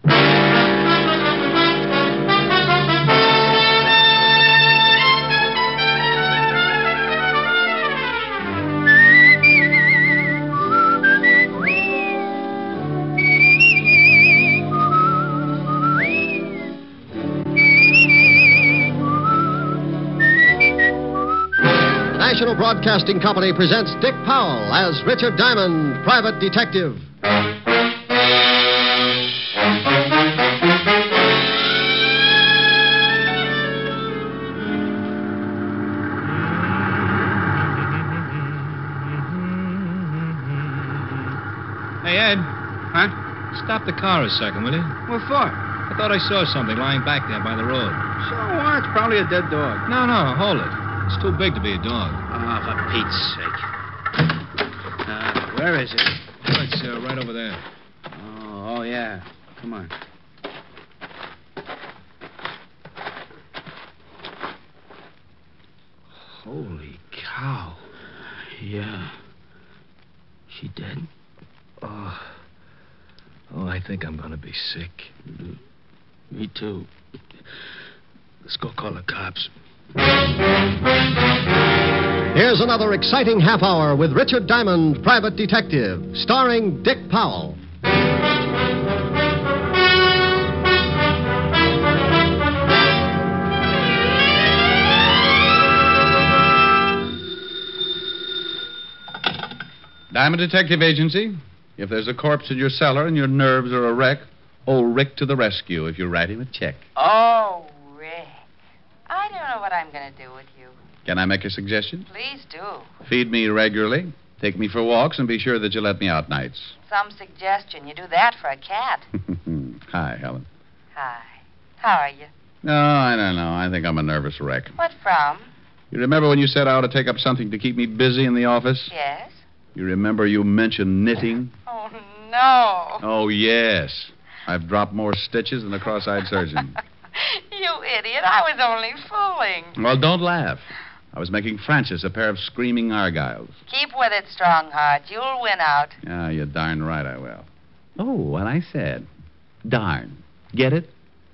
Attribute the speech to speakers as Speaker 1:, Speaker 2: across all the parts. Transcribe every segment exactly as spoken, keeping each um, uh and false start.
Speaker 1: National Broadcasting Company presents Dick Powell as Richard Diamond, private detective.
Speaker 2: Hey, Ed.
Speaker 3: Huh?
Speaker 2: Stop the car a second, will you?
Speaker 3: What for?
Speaker 2: I thought I saw something lying back there by the road.
Speaker 3: So what? It's probably a dead dog.
Speaker 2: No, no, hold it. It's too big to be a dog.
Speaker 3: Oh, for Pete's sake. Uh, where is it?
Speaker 2: Oh, it's uh, right over there.
Speaker 3: Oh, oh, yeah. Come on. Holy cow.
Speaker 2: Yeah. She dead? Oh. Oh, I think I'm gonna be sick.
Speaker 3: Me too. Let's go call the cops.
Speaker 1: Here's another exciting half hour with Richard Diamond, private detective, starring Dick Powell.
Speaker 4: Diamond Detective Agency. If there's a corpse in your cellar and your nerves are a wreck, old Rick to the rescue if you write him a check.
Speaker 5: Oh, Rick. I don't know what I'm going to do with you.
Speaker 4: Can I make a suggestion?
Speaker 5: Please do.
Speaker 4: Feed me regularly, take me for walks, and be sure that you let me out nights.
Speaker 5: Some suggestion. You do that for a cat.
Speaker 4: Hi, Helen.
Speaker 5: Hi. How are you?
Speaker 4: No, I don't know. I think I'm a nervous wreck.
Speaker 5: What from?
Speaker 4: You remember when you said I ought to take up something to keep me busy in the office?
Speaker 5: Yes.
Speaker 4: You remember you mentioned knitting?
Speaker 5: Oh, no.
Speaker 4: Oh, yes. I've dropped more stitches than a cross-eyed surgeon.
Speaker 5: You idiot. I was only fooling.
Speaker 4: Well, don't laugh. I was making Francis a pair of screaming argyles.
Speaker 5: Keep with it, Strongheart. You'll win out.
Speaker 4: Yeah, you're darn right I will. Oh, what I said. Darn. Get it?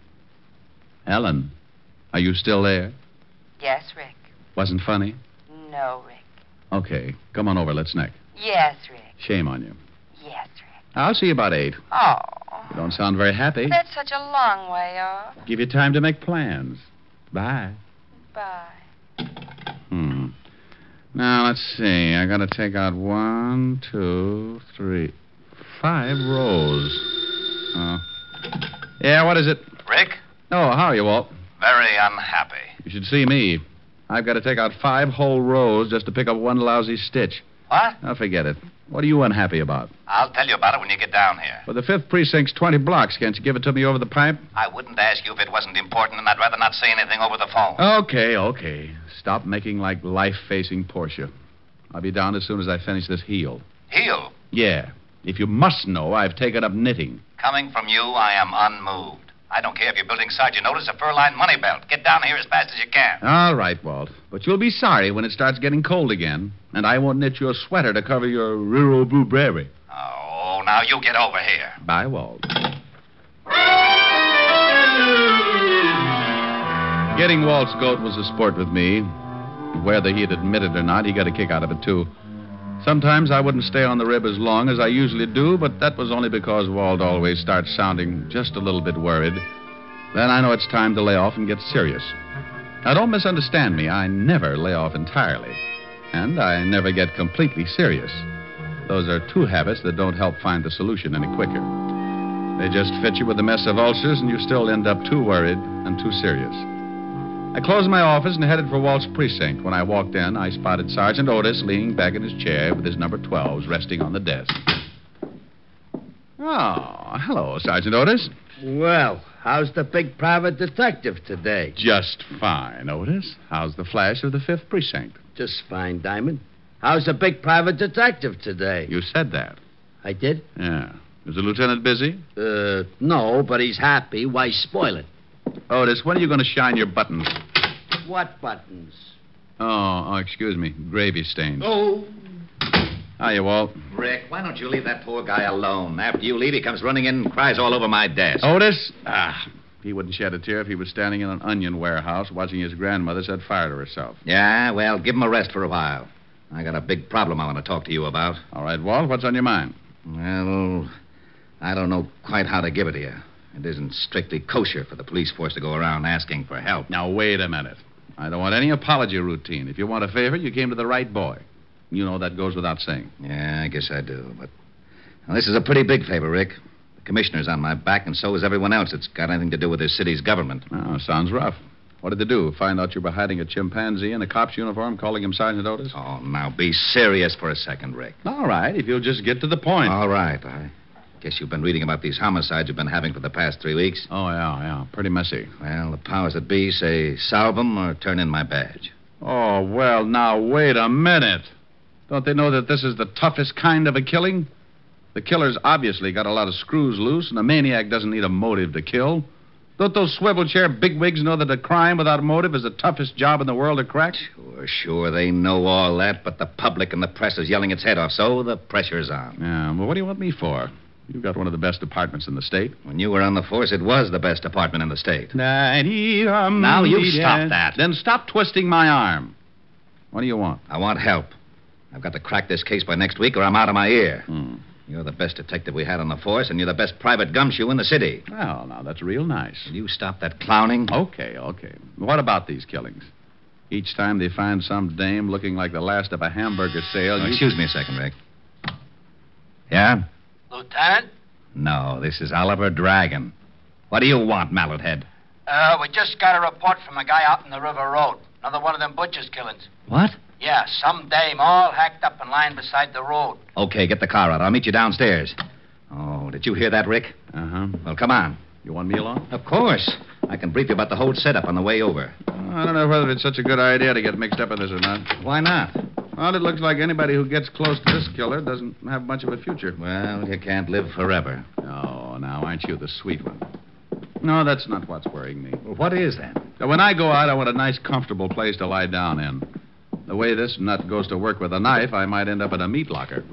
Speaker 4: Ellen, are you still there?
Speaker 5: Yes, Rick.
Speaker 4: Wasn't funny?
Speaker 5: No, Rick.
Speaker 4: Okay, come on over. Let's neck.
Speaker 5: Yes, Rick.
Speaker 4: Shame on you.
Speaker 5: Yes, Rick.
Speaker 4: I'll see you about eight.
Speaker 5: Oh.
Speaker 4: You don't sound very happy.
Speaker 5: That's such a long way off.
Speaker 4: Give you time to make plans. Bye.
Speaker 5: Bye.
Speaker 4: Hmm. Now, let's see. I gotta take out one, two, three, five rows. Oh. Yeah, what is it?
Speaker 6: Rick?
Speaker 4: Oh, how are you, Walt?
Speaker 6: Very unhappy.
Speaker 4: You should see me. I've got to take out five whole rows just to pick up one lousy stitch.
Speaker 6: What?
Speaker 4: Now, forget it. What are you unhappy about?
Speaker 6: I'll tell you about it when you get down here.
Speaker 4: Well, the fifth precinct's twenty blocks. Can't you give it to me over the pipe?
Speaker 6: I wouldn't ask you if it wasn't important, and I'd rather not say anything over the phone.
Speaker 4: Okay, okay. Stop making like life-facing Portia. I'll be down as soon as I finish this heel.
Speaker 6: Heel?
Speaker 4: Yeah. If you must know, I've taken up knitting.
Speaker 6: Coming from you, I am unmoved. I don't care if you're building Sergeant Otis a fur-lined money belt. Get down here as fast as you can.
Speaker 4: All right, Walt. But you'll be sorry when it starts getting cold again, and I won't knit you a sweater to cover your rural blueberry.
Speaker 6: Oh, now you get over here.
Speaker 4: Bye, Walt. Getting Walt's goat was a sport with me. Whether he'd admit it or not, he got a kick out of it, too. Sometimes I wouldn't stay on the rib as long as I usually do, but that was only because Walt always starts sounding just a little bit worried. Then I know it's time to lay off and get serious. Now, don't misunderstand me. I never lay off entirely. And I never get completely serious. Those are two habits that don't help find the solution any quicker. They just fit you with a mess of ulcers, and you still end up too worried and too serious. I closed my office and headed for Walt's precinct. When I walked in, I spotted Sergeant Otis leaning back in his chair with his number twelves resting on the desk. Oh, hello, Sergeant Otis.
Speaker 7: Well, how's the big private detective today?
Speaker 4: Just fine, Otis. How's the flash of the fifth precinct?
Speaker 7: Just fine, Diamond. How's the big private detective today?
Speaker 4: You said that.
Speaker 7: I did?
Speaker 4: Yeah. Is the lieutenant busy?
Speaker 7: Uh, no, but he's happy. Why spoil it?
Speaker 4: Otis, when are you going to shine your buttons?
Speaker 7: What buttons?
Speaker 4: Oh, oh, excuse me. Gravy stains.
Speaker 7: Oh.
Speaker 4: Hiya, Walt.
Speaker 6: Rick, why don't you leave that poor guy alone? After you leave, he comes running in and cries all over my desk.
Speaker 4: Otis? Ah, he wouldn't shed a tear if he was standing in an onion warehouse watching his grandmother set fire to herself.
Speaker 6: Yeah, well, give him a rest for a while. I got a big problem I want to talk to you about.
Speaker 4: All right, Walt, what's on your mind?
Speaker 6: Well, I don't know quite how to give it to you. It isn't strictly kosher for the police force to go around asking for help.
Speaker 4: Now, wait a minute. I don't want any apology routine. If you want a favor, you came to the right boy. You know that goes without saying.
Speaker 6: Yeah, I guess I do, but... Well, this is a pretty big favor, Rick. The commissioner's on my back, and so is everyone else that's got anything to do with this city's government.
Speaker 4: Oh, sounds rough. What did they do? Find out you were hiding a chimpanzee in a cop's uniform, calling him Sergeant Otis?
Speaker 6: Oh, now be serious for a second, Rick.
Speaker 4: All right, if you'll just get to the point.
Speaker 6: All right. I guess you've been reading about these homicides you've been having for the past three weeks.
Speaker 4: Oh, yeah, yeah. Pretty messy.
Speaker 6: Well, the powers that be say solve them or turn in my badge.
Speaker 4: Oh, well, now, wait a minute. Don't they know that this is the toughest kind of a killing? The killer's obviously got a lot of screws loose, and a maniac doesn't need a motive to kill. Don't those swivel chair bigwigs know that a crime without a motive is the toughest job in the world to crack?
Speaker 6: Sure, sure, they know all that, but the public and the press is yelling its head off, so the pressure's on.
Speaker 4: Yeah, well, what do you want me for? You've got one of the best departments in the state.
Speaker 6: When you were on the force, it was the best department in the state.
Speaker 4: Now
Speaker 6: Now, you stop that.
Speaker 4: Then stop twisting my arm. What do you want?
Speaker 6: I want help. I've got to crack this case by next week, or I'm out of my ear.
Speaker 4: Hmm.
Speaker 6: You're the best detective we had on the force, and you're the best private gumshoe in the city.
Speaker 4: Well, now, that's real nice.
Speaker 6: Will you stop that clowning?
Speaker 4: Okay, okay. What about these killings? Each time they find some dame looking like the last of a hamburger sale...
Speaker 6: Oh,
Speaker 4: you...
Speaker 6: excuse me a second, Rick. Yeah?
Speaker 8: Lieutenant?
Speaker 6: No, this is Oliver Dragon. What do you want, Mallet Head?
Speaker 8: Uh, we just got a report from a guy out in the River Road. Another one of them butcher's killings.
Speaker 6: What?
Speaker 8: Yeah, some dame all hacked up and lying beside the road.
Speaker 6: Okay, get the car out. I'll meet you downstairs. Oh, did you hear that, Rick?
Speaker 4: Uh-huh.
Speaker 6: Well, come on.
Speaker 4: You want me along?
Speaker 6: Of course. I can brief you about the whole setup on the way over.
Speaker 4: I don't know whether it's such a good idea to get mixed up in this or not.
Speaker 6: Why not?
Speaker 4: Well, it looks like anybody who gets close to this killer doesn't have much of a future.
Speaker 6: Well, you can't live forever.
Speaker 4: Oh, now, aren't you the sweet one? No, that's not what's worrying me.
Speaker 6: Well, what is that?
Speaker 4: Now, when I go out, I want a nice, comfortable place to lie down in. The way this nut goes to work with a knife, I might end up in a meat locker.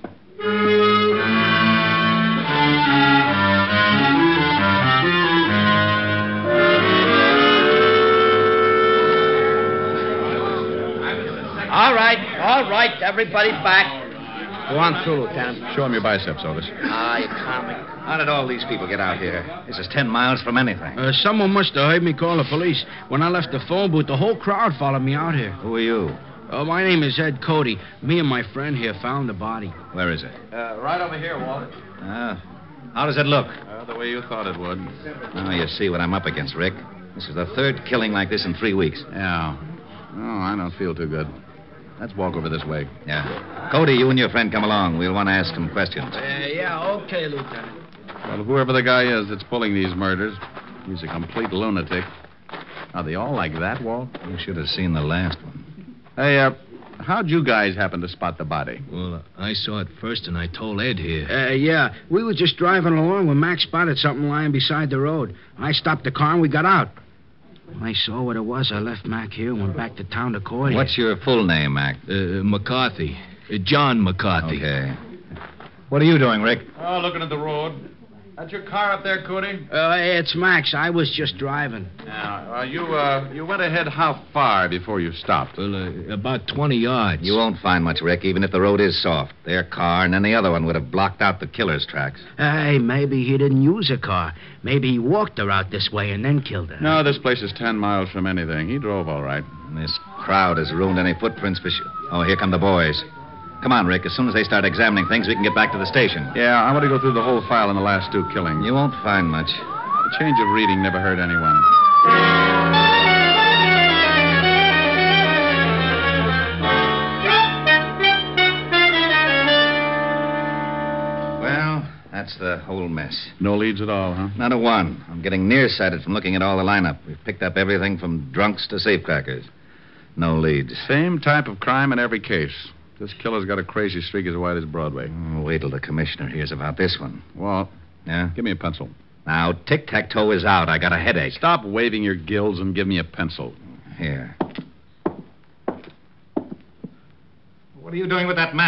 Speaker 7: All right, all right, everybody back. Go on through, Lieutenant.
Speaker 4: Show him your biceps, Otis.
Speaker 7: Ah, you comic.
Speaker 6: How did all these people get out here? This is ten miles from anything.
Speaker 3: Uh, someone must have heard me call the police. When I left the phone booth, the whole crowd followed me out here.
Speaker 6: Who are you?
Speaker 3: Uh, my name is Ed Cody. Me and my friend here found the body.
Speaker 6: Where is it?
Speaker 4: Uh, right over here, Walt.
Speaker 6: Ah, how does it look?
Speaker 4: Uh, the way you thought it would.
Speaker 6: Oh, you see what I'm up against, Rick. This is the third killing like this in three weeks.
Speaker 4: Yeah. Oh, I don't feel too good. Let's walk over this way.
Speaker 6: Yeah. Cody, you and your friend come along. We'll want to ask some questions.
Speaker 3: Uh, yeah, okay, Lieutenant.
Speaker 4: Well, whoever the guy is that's pulling these murders, he's a complete lunatic. Are they all like that, Walt?
Speaker 6: You should have seen the last one.
Speaker 4: Hey, uh, how'd you guys happen to spot the body?
Speaker 2: Well, uh, I saw it first, and I told Ed here.
Speaker 3: Uh, yeah, we were just driving along when Mac spotted something lying beside the road. I stopped the car and we got out. When I saw what it was, I left Mac here and went back to town to court.
Speaker 6: What's your full name, Mac?
Speaker 2: Uh, McCarthy. Uh, John McCarthy.
Speaker 6: Okay. What are you doing, Rick?
Speaker 4: Oh, looking at the road. That's your car up there, Cody?
Speaker 3: Uh, it's Max. I was just driving.
Speaker 4: Now, uh, you, uh, you went ahead how far before you stopped?
Speaker 2: Well, uh, about twenty yards.
Speaker 6: You won't find much, Rick, even if the road is soft. Their car and any other one would have blocked out the killer's tracks.
Speaker 3: Hey, maybe he didn't use a car. Maybe he walked her out this way and then killed her.
Speaker 4: No, this place is ten miles from anything. He drove all right.
Speaker 6: And this crowd has ruined any footprints for sure. Oh, here come the boys. Come on, Rick. As soon as they start examining things, we can get back to the station.
Speaker 4: Yeah, I want to go through the whole file in the last two killings.
Speaker 6: You won't find much.
Speaker 4: A change of reading never hurt anyone.
Speaker 6: Well, that's the whole mess.
Speaker 4: No leads at all, huh?
Speaker 6: Not a one. I'm getting nearsighted from looking at all the lineup. We've picked up everything from drunks to safecrackers. No leads.
Speaker 4: Same type of crime in every case. This killer's got a crazy streak as wide as Broadway.
Speaker 6: Oh, wait till the commissioner hears about this one.
Speaker 4: Walt,
Speaker 6: Yeah?
Speaker 4: give me a pencil.
Speaker 6: Now, tic-tac-toe is out. I got a headache.
Speaker 4: Stop waving your gills and give me a pencil.
Speaker 6: Here. What are you doing with that map?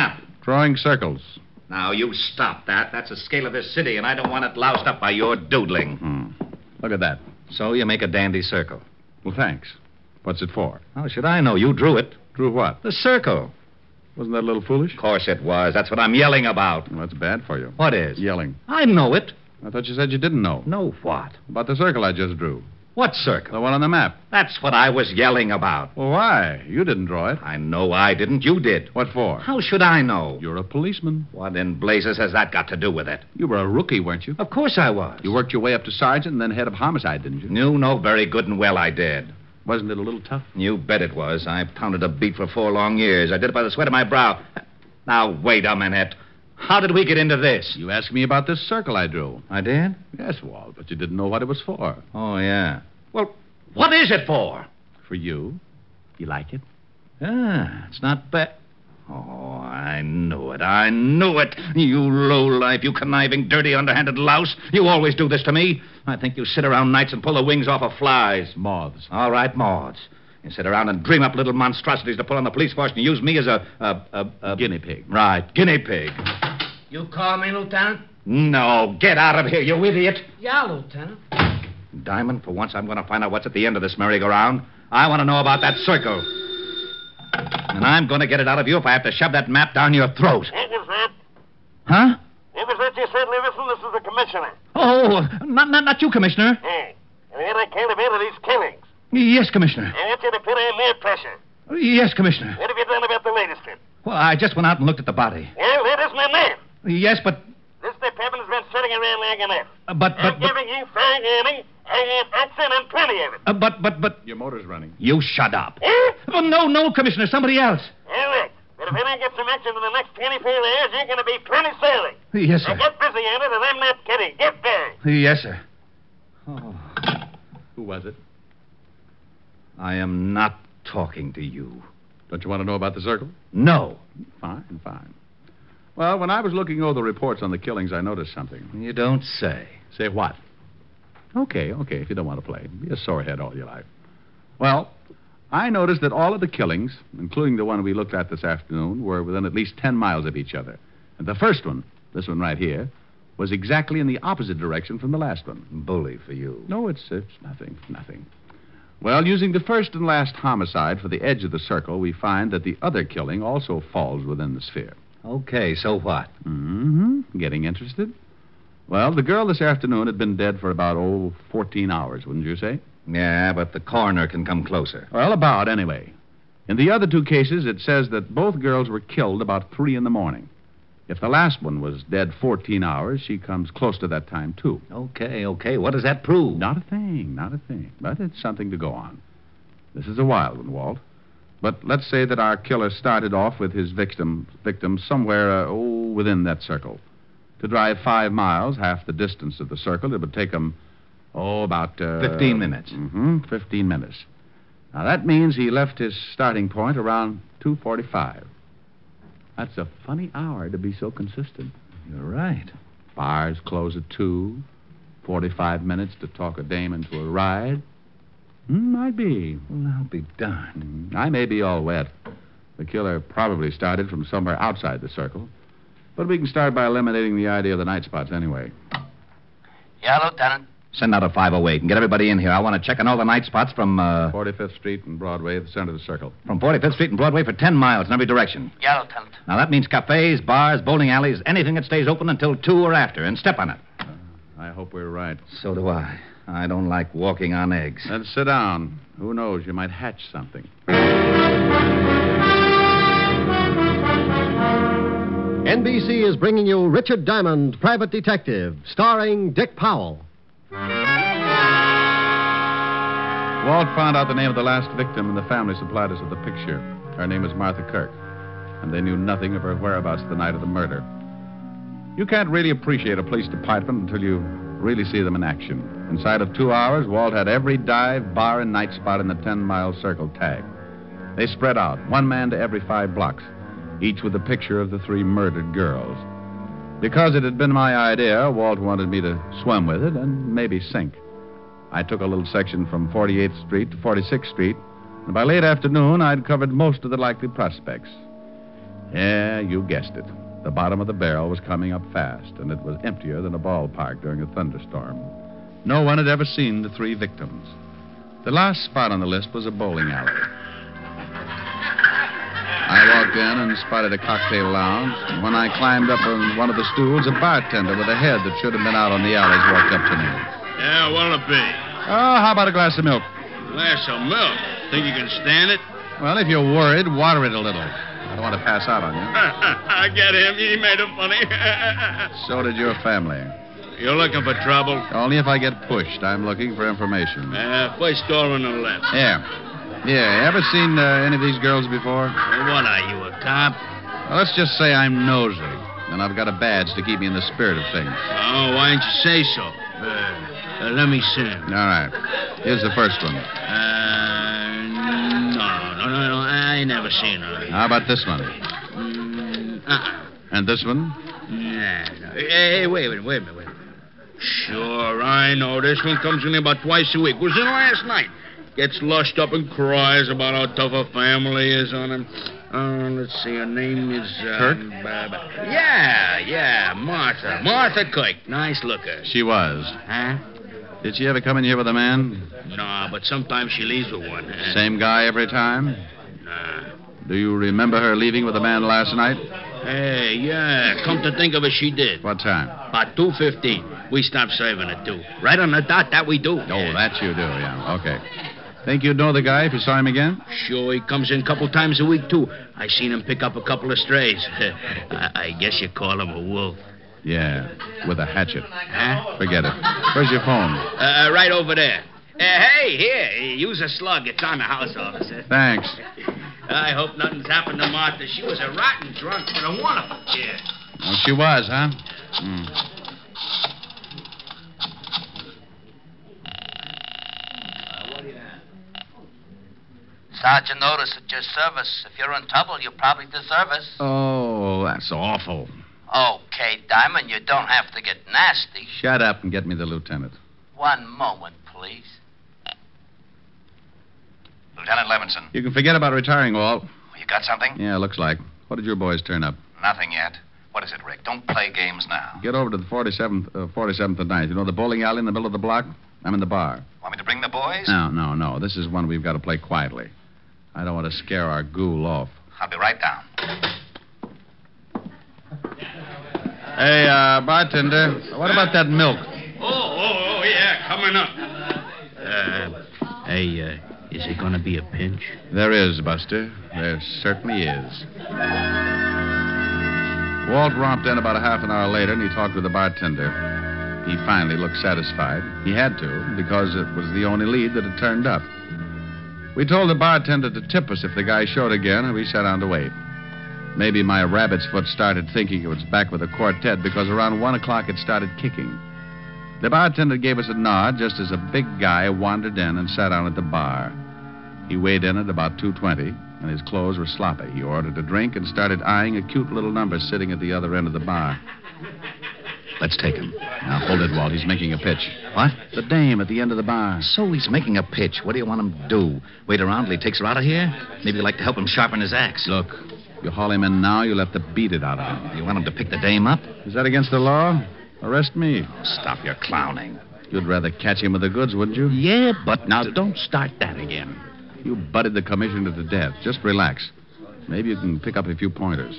Speaker 4: Throwing circles.
Speaker 6: Now, you stop that. That's the scale of this city, and I don't want it loused up by your doodling.
Speaker 4: Hmm. Look at that.
Speaker 6: So you make a dandy circle.
Speaker 4: Well, thanks. What's it for?
Speaker 6: How should I know? You drew it.
Speaker 4: Drew what?
Speaker 6: The circle.
Speaker 4: Wasn't that a little foolish?
Speaker 6: Of course it was. That's what I'm yelling about.
Speaker 4: Well, that's bad for you.
Speaker 6: What is?
Speaker 4: Yelling.
Speaker 6: I know it.
Speaker 4: I thought you said you didn't know.
Speaker 6: Know what?
Speaker 4: About the circle I just drew.
Speaker 6: What circle?
Speaker 4: The one on the map.
Speaker 6: That's what I was yelling about.
Speaker 4: Well, why? You didn't draw it.
Speaker 6: I know I didn't. You did.
Speaker 4: What for?
Speaker 6: How should I know?
Speaker 4: You're a policeman.
Speaker 6: What in blazes has that got to do with it?
Speaker 4: You were a rookie, weren't you?
Speaker 6: Of course I was.
Speaker 4: You worked your way up to sergeant and then head of homicide, didn't you?
Speaker 6: You know very good and well I did.
Speaker 4: Wasn't it a little tough?
Speaker 6: You bet it was. I pounded a beat for four long years. I did it by the sweat of my brow. Now, wait a minute. How did we get into this?
Speaker 4: You asked me about this circle I drew.
Speaker 6: I did?
Speaker 4: Yes, Walt, but you didn't know what it was for.
Speaker 6: Oh, yeah. Well, what is it for?
Speaker 4: For you. You like it?
Speaker 6: Ah, it's not bad. Oh, I knew it. I knew it. You lowlife, you conniving, dirty, underhanded louse. You always do this to me. I think you sit around nights and pull the wings off of flies.
Speaker 4: Moths.
Speaker 6: All right, moths. You sit around and dream up little monstrosities to put on the police force and use me as a... a, a, a...
Speaker 4: Guinea pig.
Speaker 6: Right, guinea pig.
Speaker 7: You call me, Lieutenant?
Speaker 6: No, get out of here, you idiot.
Speaker 7: Yeah, Lieutenant.
Speaker 6: Diamond, for once I'm going to find out what's at the end of this merry-go-round. I want to know about that circle. And I'm going to get it out of you if I have to shove that map down your throat.
Speaker 9: It was that.
Speaker 6: Huh?
Speaker 9: It was that you said, Levison. This is the commissioner.
Speaker 6: Oh, not, not, not you, Commissioner.
Speaker 9: Hey, and then I can't have these killings.
Speaker 6: Yes, Commissioner.
Speaker 9: I want you to put on more pressure.
Speaker 6: Yes, Commissioner.
Speaker 9: What have you done about the latest one?
Speaker 6: Well, I just went out and looked at the body.
Speaker 9: Well, that is my man.
Speaker 6: Yes, but...
Speaker 9: This department has been sitting around long enough.
Speaker 6: Uh, but, but,
Speaker 9: I'm
Speaker 6: but...
Speaker 9: giving you fine money. I have accent and plenty of it.
Speaker 6: Uh, but, but, but...
Speaker 4: Your motor's running.
Speaker 6: You shut up.
Speaker 9: Eh?
Speaker 6: Oh, no, no, Commissioner, somebody else.
Speaker 9: All right. But if I don't get some action in the next twenty-four hours, you're going to be plenty silly.
Speaker 6: Yes,
Speaker 9: Now
Speaker 6: sir.
Speaker 9: get busy on it, and I'm not kidding. Get busy.
Speaker 6: Yes, sir. Oh.
Speaker 4: Who was it?
Speaker 6: I am not talking to you.
Speaker 4: Don't you want to know about the circle?
Speaker 6: No.
Speaker 4: Fine, fine. Well, when I was looking over the reports on the killings, I noticed something.
Speaker 6: You don't say.
Speaker 4: Say what? Okay, okay, if you don't want to play. Be a sorehead all your life. Well, I noticed that all of the killings, including the one we looked at this afternoon, were within at least ten miles of each other. And the first one, this one right here, was exactly in the opposite direction from the last one.
Speaker 6: Bully for you.
Speaker 4: No, it's, it's nothing, nothing. Well, using the first and last homicide for the edge of the circle, we find that the other killing also falls within the sphere.
Speaker 6: Okay, so what?
Speaker 4: Mm-hmm. Getting interested? Well, the girl this afternoon had been dead for about, oh, fourteen hours, wouldn't you say?
Speaker 6: Yeah, but the coroner can come closer.
Speaker 4: Well, about, anyway. In the other two cases, it says that both girls were killed about three in the morning. If the last one was dead fourteen hours, she comes close to that time, too.
Speaker 6: Okay, okay. What does that prove?
Speaker 4: Not a thing, not a thing. But it's something to go on. This is a wild one, Walt. But let's say that our killer started off with his victim, victim somewhere, uh, oh, within that circle. To drive five miles, half the distance of the circle, it would take him, oh, about... Uh,
Speaker 6: Fifteen minutes.
Speaker 4: Mm-hmm, fifteen minutes. Now, that means he left his starting point around two forty-five. That's a funny hour to be so consistent.
Speaker 6: You're right.
Speaker 4: Bars close at two. Forty-five minutes to talk a dame into a ride. Hmm, might be.
Speaker 6: Well, I'll be darned.
Speaker 4: Mm, I may be all wet. The killer probably started from somewhere outside the circle. But we can start by eliminating the idea of the night spots anyway.
Speaker 8: Yeah, Lieutenant.
Speaker 6: Send out a five oh eight and get everybody in here. I want to check on all the night spots from, uh...
Speaker 4: forty-fifth Street and Broadway at the center of the circle.
Speaker 6: From forty-fifth Street and Broadway for ten miles in every direction.
Speaker 8: Yeah, Lieutenant.
Speaker 6: Now, that means cafes, bars, bowling alleys, anything that stays open until two or after, and step on it.
Speaker 4: Uh, I hope we're right.
Speaker 6: So do I. I don't like walking on eggs.
Speaker 4: Then sit down. Who knows? You might hatch something.
Speaker 1: N B C is bringing you Richard Diamond, Private Detective, starring Dick Powell.
Speaker 4: Walt found out the name of the last victim, and the family supplied us with a picture. Her name was Martha Kirk, and they knew nothing of her whereabouts the night of the murder. You can't really appreciate a police department until you really see them in action. Inside of two hours, Walt had every dive, bar, and night spot in the ten-mile circle tagged. They spread out, one man to every five blocks, each with a picture of the three murdered girls. Because it had been my idea, Walt wanted me to swim with it and maybe sink. I took a little section from forty-eighth Street to forty-sixth Street, and by late afternoon, I'd covered most of the likely prospects. Yeah, you guessed it. The bottom of the barrel was coming up fast, and it was emptier than a ballpark during a thunderstorm. No one had ever seen the three victims. The last spot on the list was a bowling alley. I walked in and spotted a cocktail lounge, and when I climbed up on one of the stools, a bartender with a head that should have been out on the alleys walked up to me.
Speaker 10: Yeah, what'll it be?
Speaker 4: Oh, how about a glass of milk?
Speaker 10: Glass of milk? Think you can stand it?
Speaker 4: Well, if you're worried, water it a little. I don't want to pass out on you.
Speaker 10: I get him. He made it funny.
Speaker 4: So did your family.
Speaker 10: You're looking for trouble?
Speaker 4: Only if I get pushed. I'm looking for information.
Speaker 10: Uh, first door on the left.
Speaker 4: Yeah. Yeah, ever seen uh, any of these girls before?
Speaker 10: What are you, a cop?
Speaker 4: Well, let's just say I'm nosy, and I've got a badge to keep me in the spirit of things.
Speaker 10: Oh, why didn't you say so? Uh, uh, let me see him.
Speaker 4: All right. Here's the first one.
Speaker 10: Uh, no, no, no, no. I never seen her.
Speaker 4: How about this one?
Speaker 10: Mm, uh-uh.
Speaker 4: And this one?
Speaker 10: Nah, no. Hey, wait a minute, wait a minute, wait a minute. Sure, I know. This one comes in about twice a week. Was in last night. Gets lushed up and cries about how tough a family is on him. Uh, let's see, her name is... Uh,
Speaker 4: Kirk?
Speaker 10: Uh, yeah, yeah, Martha. Martha Kirk. Nice looker.
Speaker 4: She was.
Speaker 10: Huh?
Speaker 4: Did she ever come in here with a man?
Speaker 10: No, but sometimes she leaves with one.
Speaker 4: Same guy every time?
Speaker 10: Nah.
Speaker 4: Do you remember her leaving with a man last night?
Speaker 10: Hey, yeah, come to think of it, she did.
Speaker 4: What time?
Speaker 10: About two fifteen. We stopped serving at two. Right on the dot, that we do.
Speaker 4: Oh, that you do, yeah. Okay. Think you'd know the guy if you saw him again?
Speaker 10: Sure, he comes in a couple times a week, too. I seen him pick up a couple of strays. I, I guess you call him a wolf.
Speaker 4: Yeah, with a hatchet.
Speaker 10: Huh?
Speaker 4: Forget it. Where's your phone?
Speaker 10: Uh, right over there. Uh, hey, here, use a slug. It's on the house, officer.
Speaker 4: Thanks.
Speaker 10: I hope nothing's happened to Martha. She was a rotten drunk, but a wonderful kid.
Speaker 4: Oh, she was, huh? Hmm.
Speaker 8: Sergeant noticed at your service. If you're in trouble, you probably deserve us.
Speaker 4: Oh, that's awful.
Speaker 8: Okay, Diamond, you don't have to get nasty.
Speaker 4: Shut up and get me the lieutenant.
Speaker 8: One moment, please.
Speaker 11: Lieutenant Levinson.
Speaker 4: You can forget about retiring, Walt.
Speaker 11: You got something?
Speaker 4: Yeah, looks like. What did your boys turn up?
Speaker 11: Nothing yet. What is it, Rick? Don't play games now.
Speaker 4: Get over to the forty-seventh, uh, forty-seventh and ninth. You know the bowling alley in the middle of the block? I'm in the bar.
Speaker 11: Want me to bring the boys?
Speaker 4: No, no, no. This is one we've got to play quietly. I don't want to scare our ghoul off.
Speaker 11: I'll be right down.
Speaker 4: Hey, uh, bartender, what about that milk?
Speaker 10: Oh, oh, oh, yeah, coming up. Uh, hey, uh, is it going to be a pinch?
Speaker 4: There is, Buster. There certainly is. Walt romped in about a half an hour later, and he talked with the bartender. He finally looked satisfied. He had to, because it was the only lead that had turned up. We told the bartender to tip us if the guy showed again, and we sat down to wait. Maybe my rabbit's foot started thinking it was back with a quartet, because around one o'clock it started kicking. The bartender gave us a nod just as a big guy wandered in and sat down at the bar. He weighed in at about two twenty, and his clothes were sloppy. He ordered a drink and started eyeing a cute little number sitting at the other end of the bar.
Speaker 6: Let's take him.
Speaker 4: Now, hold it, Walt. He's making a pitch.
Speaker 6: What?
Speaker 4: The dame at the end of the bar.
Speaker 6: So he's making a pitch. What do you want him to do? Wait around till he takes her out of here? Maybe you'd like to help him sharpen his axe.
Speaker 4: Look, you haul him in now, you'll have to beat it out of him.
Speaker 6: You want him to pick the dame up?
Speaker 4: Is that against the law? Arrest me.
Speaker 6: Stop your clowning.
Speaker 4: You'd rather catch him with the goods, wouldn't you?
Speaker 6: Yeah, but now don't start that again.
Speaker 4: You butted the commissioner to death. Just relax. Maybe you can pick up a few pointers.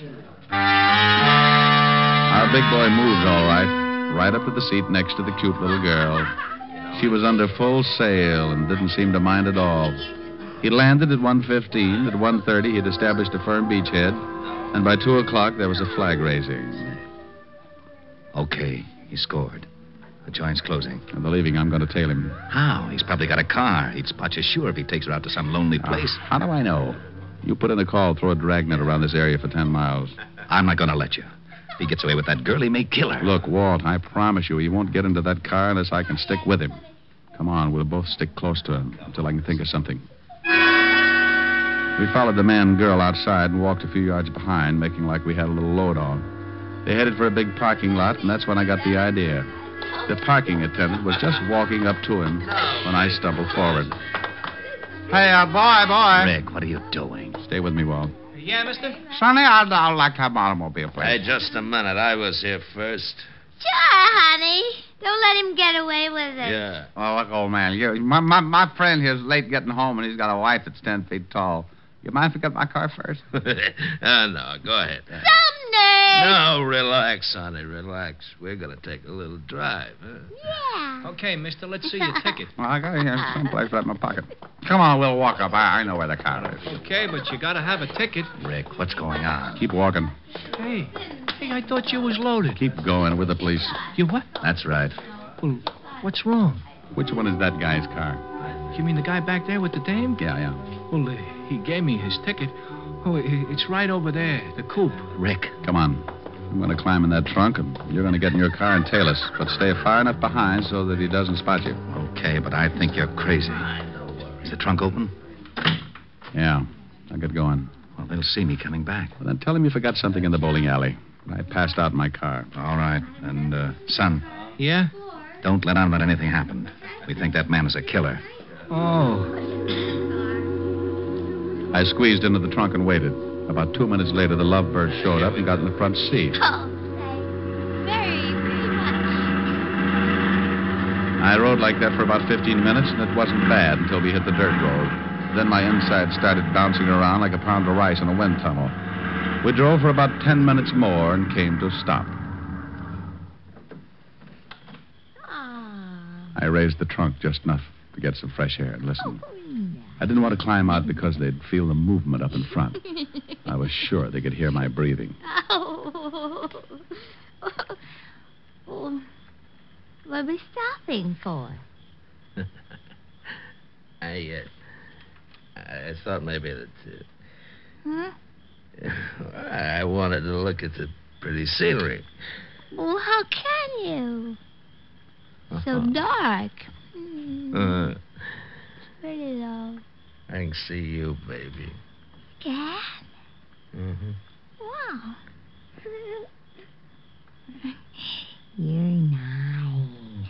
Speaker 4: Our big boy moved all right, right up to the seat next to the cute little girl. She was under full sail and didn't seem to mind at all. He landed at one fifteen. At one thirty, he'd established a firm beachhead, and by two o'clock, there was a flag raising.
Speaker 6: Okay, he scored. The joint's closing.
Speaker 4: I'm believing I'm going to tail him.
Speaker 6: How? He's probably got a car. He'd spot you sure if he takes her out to some lonely place.
Speaker 4: Uh, how do I know? You put in a call, throw a dragnet around this area for ten miles.
Speaker 6: I'm not going to let you. If he gets away with that girl, he may kill her.
Speaker 4: Look, Walt, I promise you he won't get into that car unless I can stick with him. Come on, we'll both stick close to him until I can think of something. We followed the man and girl outside and walked a few yards behind, making like we had a little load on. They headed for a big parking lot, and that's when I got the idea. The parking attendant was just walking up to him when I stumbled forward.
Speaker 7: Hey, uh, boy, boy.
Speaker 6: Rick, what are you doing?
Speaker 4: Stay with me, Walt.
Speaker 2: Yeah, mister?
Speaker 4: Sonny, I'd, I'd like to have my automobile, please.
Speaker 12: Hey, just a minute. I was here first.
Speaker 13: Sure, honey. Don't let him get away with it.
Speaker 12: Yeah.
Speaker 4: Oh, look, old man. You, my, my, my friend here's late getting home, and he's got a wife that's ten feet tall. You mind if I get my car first?
Speaker 12: uh, no, go ahead.
Speaker 13: Someday.
Speaker 12: No, relax, honey, relax. We're going to take a little drive, huh?
Speaker 13: Yeah.
Speaker 2: Okay, mister, let's see your ticket.
Speaker 4: Well, I got it here someplace right in my pocket. Come on, we'll walk up. I, I know where the car is.
Speaker 2: Okay, but you gotta have a ticket.
Speaker 4: Rick, what's going on? Keep walking.
Speaker 2: Hey, hey, I thought you was loaded.
Speaker 4: Keep going with the police.
Speaker 2: You what?
Speaker 4: That's right.
Speaker 2: Well, what's wrong?
Speaker 4: Which one is that guy's car?
Speaker 2: You mean the guy back there with the dame?
Speaker 4: Yeah, yeah.
Speaker 2: Well, uh, he gave me his ticket. Oh, it, it's right over there, the coupe.
Speaker 4: Rick. Come on. I'm going to climb in that trunk, and you're going to get in your car and tail us. But stay far enough behind so that he doesn't spot you.
Speaker 6: Okay, but I think you're crazy. Is the trunk open?
Speaker 4: Yeah. I'll get going.
Speaker 6: Well, they'll see me coming back.
Speaker 4: Well, then tell him you forgot something in the bowling alley. I passed out in my car.
Speaker 6: All right. And, uh, son.
Speaker 2: Yeah?
Speaker 6: Don't let on that anything happened. We think that man is a killer.
Speaker 2: Oh.
Speaker 4: I squeezed into the trunk and waited. About two minutes later, the lovebird showed up and got in the front seat.
Speaker 13: Oh, very, very much.
Speaker 4: I rode like that for about fifteen minutes, and it wasn't bad until we hit the dirt road. Then my inside started bouncing around like a pound of rice in a wind tunnel. We drove for about ten minutes more and came to a stop. I raised the trunk just enough to get some fresh air and listen. I didn't want to climb out because they'd feel the movement up in front. I was sure they could hear my breathing.
Speaker 13: Oh. Well, what are we stopping for?
Speaker 12: I, uh, I thought maybe that... Uh,
Speaker 13: Huh?
Speaker 12: I wanted to look at the pretty scenery.
Speaker 13: Well, how can you? So dark. Mm.
Speaker 12: Uh,
Speaker 13: It's pretty though.
Speaker 12: I can see you, baby.
Speaker 13: Can?
Speaker 12: Mm-hmm.
Speaker 13: Wow. You're nice.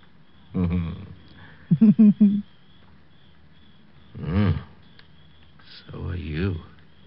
Speaker 12: Mm-hmm. mm. So are you.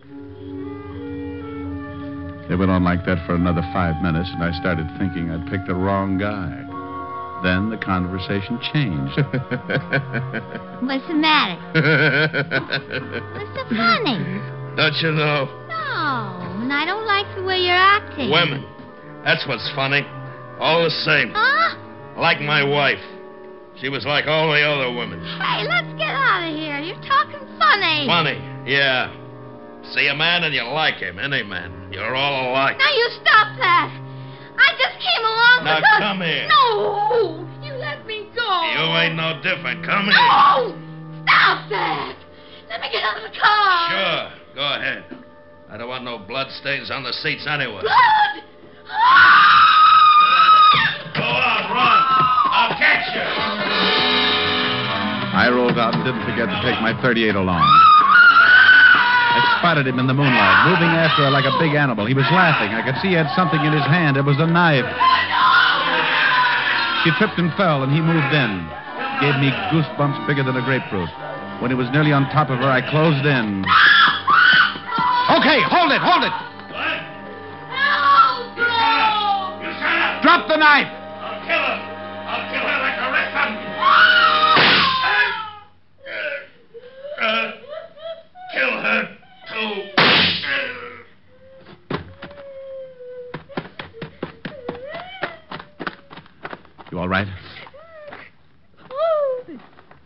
Speaker 4: They went on like that for another five minutes, and I started thinking I'd picked the wrong guy. Then the conversation changed.
Speaker 13: What's the matter? What's so funny?
Speaker 12: Don't you know?
Speaker 13: No, and I don't like the way you're acting.
Speaker 12: Women. That's what's funny. All the same.
Speaker 13: Huh?
Speaker 12: Like my wife. She was like all the other women.
Speaker 13: Hey, let's get out of here. You're talking funny.
Speaker 12: Funny, yeah. See a man and you like him, any man. You're all alike.
Speaker 13: Now you stop that. I just came along
Speaker 12: Now
Speaker 13: because...
Speaker 12: come here.
Speaker 13: No! You let me go.
Speaker 12: You ain't no different. Come here.
Speaker 13: No! Stop that! Let me get out of the car.
Speaker 12: Sure, go ahead. I don't want no blood stains on the seats anyway.
Speaker 13: Blood!
Speaker 12: Go on, run. I'll catch you.
Speaker 4: I rolled out and didn't forget to take my thirty-eight along. I spotted him in the moonlight, moving after her like a big animal. He was laughing. I could see he had something in his hand. It was a knife. She tripped and fell, and he moved in. Gave me goosebumps bigger than a grapefruit. When he was nearly on top of her, I closed in. Okay, hold it, hold it.
Speaker 12: What?
Speaker 13: No! No!
Speaker 12: You shut up.
Speaker 4: Drop the knife.
Speaker 12: I'll kill her. I'll kill her like the rest of them. Uh, kill her, too.
Speaker 4: You all right?
Speaker 13: Oh. I'm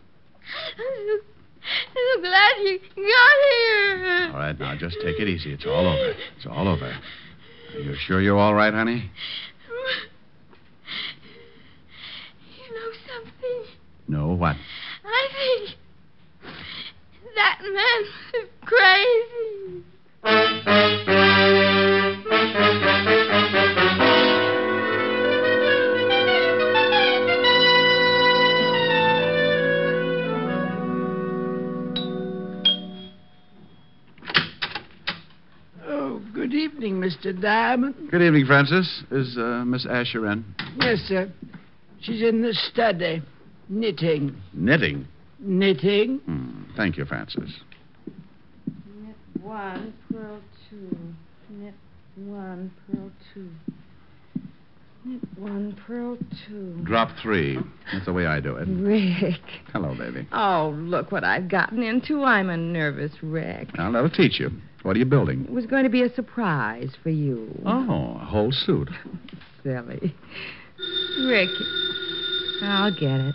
Speaker 13: so glad you got here.
Speaker 4: All right, now just take it easy. It's all over. It's all over. Are you sure you're all right, honey?
Speaker 13: You know something?
Speaker 4: No, what?
Speaker 13: I think that man is crazy.
Speaker 14: Oh, good evening, Mister Diamond.
Speaker 4: Good evening, Francis. Is uh, Miss Asher in?
Speaker 14: Yes, sir. She's in the study, knitting.
Speaker 4: Knitting?
Speaker 14: Knitting.
Speaker 4: Hmm. Thank you, Francis.
Speaker 5: Knit one, purl two. Knit one, purl two. Knit one, purl two.
Speaker 4: Drop three. That's the way I do it.
Speaker 5: Rick.
Speaker 4: Hello, baby.
Speaker 5: Oh, look what I've gotten into. I'm a nervous wreck.
Speaker 4: Well, that'll teach you. What are you building?
Speaker 5: It was going to be a surprise for you.
Speaker 4: Oh, a whole suit.
Speaker 5: Silly. Rick, I'll get it.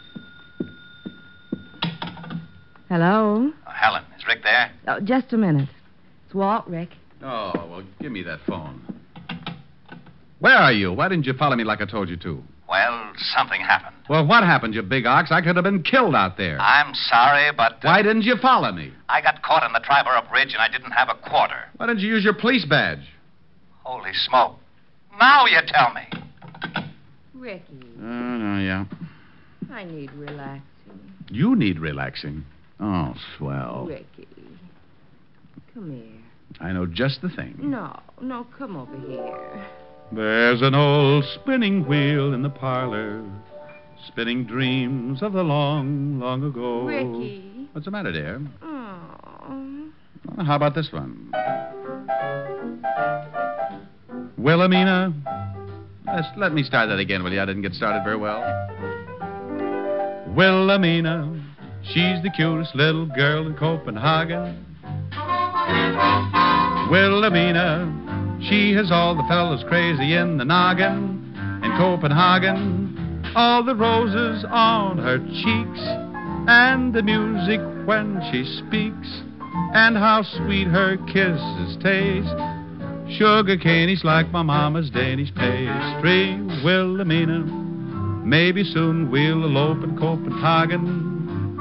Speaker 5: Hello?
Speaker 11: Uh, Helen, is Rick there?
Speaker 5: Oh, just a minute. It's Walt, Rick.
Speaker 4: Oh, well, give me that phone. Where are you? Why didn't you follow me like I told you to?
Speaker 11: Well, something happened.
Speaker 4: Well, what happened, you big ox? I could have been killed out there.
Speaker 11: I'm sorry, but... Uh,
Speaker 4: Why didn't you follow me?
Speaker 11: I got caught in the Triborough Bridge and I didn't have a quarter.
Speaker 4: Why didn't you use your police badge?
Speaker 11: Holy smoke. Now you tell me.
Speaker 5: Ricky,
Speaker 4: Oh, no, yeah.
Speaker 5: I need relaxing.
Speaker 4: You need relaxing. Oh, swell.
Speaker 5: Ricky, come here.
Speaker 4: I know just the thing.
Speaker 5: No, no, come over here.
Speaker 4: There's an old spinning wheel in the parlor, spinning dreams of the long, long ago.
Speaker 5: Ricky.
Speaker 4: What's the matter, dear?
Speaker 5: Oh.
Speaker 4: Well, how about this one? Wilhelmina. Let's, let me start that again, will you? I didn't get started very well. Wilhelmina. She's the cutest little girl in Copenhagen. Wilhelmina. She has all the fellas crazy in the noggin. In Copenhagen, all the roses on her cheeks, and the music when she speaks, and how sweet her kisses taste. Sugar candies like my mama's Danish pastry. Wilhelmina, maybe soon we'll elope in Copenhagen.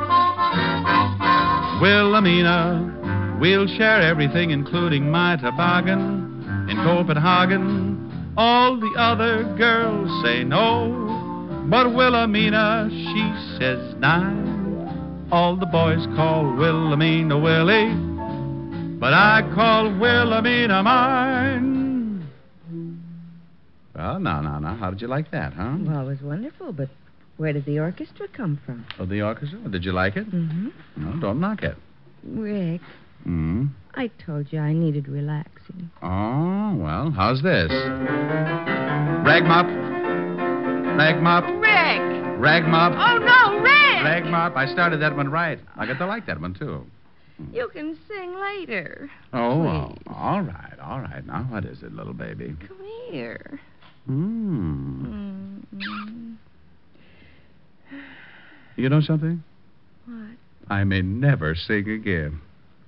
Speaker 4: Wilhelmina, we'll share everything, including my toboggan. In Copenhagen, all the other girls say no, but Wilhelmina, she says nine. All the boys call Wilhelmina Willie, but I call Wilhelmina mine. Well, now, now, now, how did you like that, huh?
Speaker 5: Well, it was wonderful, but where did the orchestra come from?
Speaker 4: Oh, the orchestra? Did you like it?
Speaker 5: Mm-hmm.
Speaker 4: No, don't knock it.
Speaker 5: Rick,
Speaker 4: Hmm?
Speaker 5: I told you I needed relaxing.
Speaker 4: Oh, well, how's this? Rag mop. Rag mop.
Speaker 5: Rick!
Speaker 4: Rag mop.
Speaker 5: Oh, no, Rick!
Speaker 4: Rag mop. I started that one right. I got to like that one, too.
Speaker 5: You can sing later.
Speaker 4: Oh, well,
Speaker 5: Please.
Speaker 4: all right, all right. Now, what is it, little baby?
Speaker 5: Come here.
Speaker 4: Hmm.
Speaker 5: Mm-hmm.
Speaker 4: You know something?
Speaker 5: What?
Speaker 4: I may never sing again.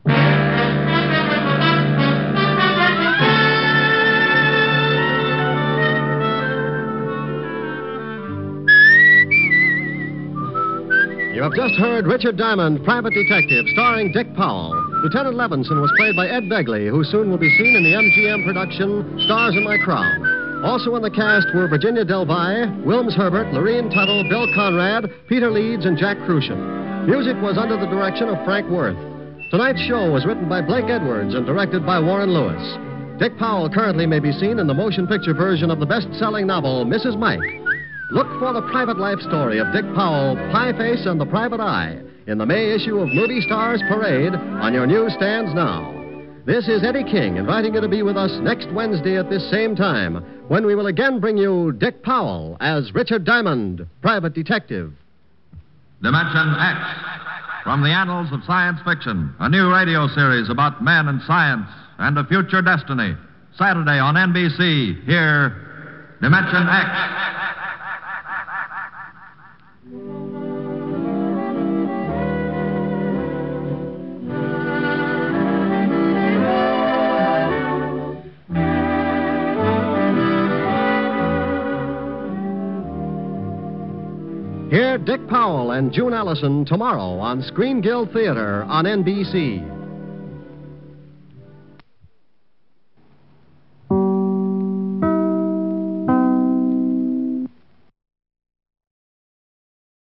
Speaker 1: You have just heard Richard Diamond, Private Detective, starring Dick Powell. Lieutenant Levinson was played by Ed Begley, who soon will be seen in the M G M production Stars in My Crown. Also in the cast were Virginia Delvey, Wilms Herbert, Lorene Tuttle, Bill Conrad, Peter Leeds, and Jack Crucian. Music was under the direction of Frank Worth. Tonight's show was written by Blake Edwards and directed by Warren Lewis. Dick Powell currently may be seen in the motion picture version of the best-selling novel, Missus Mike. Look for the private life story of Dick Powell, Pie Face and the Private Eye in the May issue of Movie Stars Parade on your newsstands now. This is Eddie King inviting you to be with us next Wednesday at this same time when we will again bring you Dick Powell as Richard Diamond, Private Detective.
Speaker 15: Dimension X, from the annals of science fiction, a new radio series about men and science and a future destiny. Saturday on N B C. Here, Dimension X.
Speaker 1: Hear Dick Powell and June Allison tomorrow on Screen Guild Theater on N B C.